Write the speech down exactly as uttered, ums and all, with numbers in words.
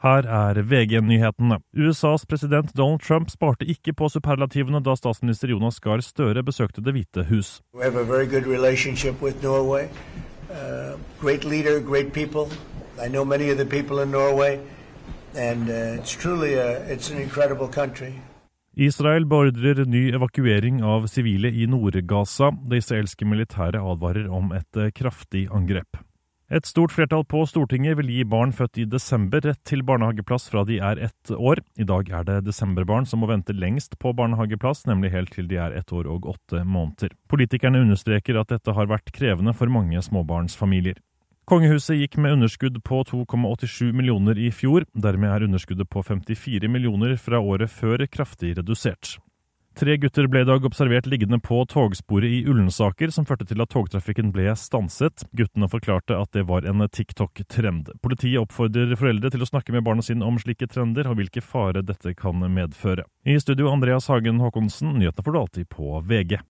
Her er V G-nyhetene. U S A's president Donald Trump sparte ikke på superlativene da statsminister Jonas Gahr Støre besøkte Det hvite hus. We have a very good relationship with Norway. Uh, great leader, great people. I know many of the people in Norway, and uh, it's truly a, it's an incredible country. Israel beordrer ny evakuering av sivile i Nord-Gaza. Det israelske militæret advarer om et kraftig angrep. Et stort flertall på Stortinget vil gi barn født i desember rett til barnehageplass fra de er ett år. I dag er det desemberbarn som må vente lengst på barnehageplass, nemlig helt til de er ett år og åtte måneder. Politikerne understreker at dette har vært krevende for mange småbarnsfamilier. Kongehuset gikk med underskudd på to komma åttisju millioner i fjor. Dermed er underskuddet på femtifire millioner fra året før kraftig redusert. Tre gutter ble i dag observert liggende på togsporet i Ullensaker, som førte til at togtrafikken ble stanset. Guttene forklarte at det var en TikTok-trend. Politiet oppfordrer foreldre til å snakke med barna sine om slike trender og hvilke fare dette kan medføre. I studio Andreas Hagen Håkonsen, nyhetene får du alltid på V G.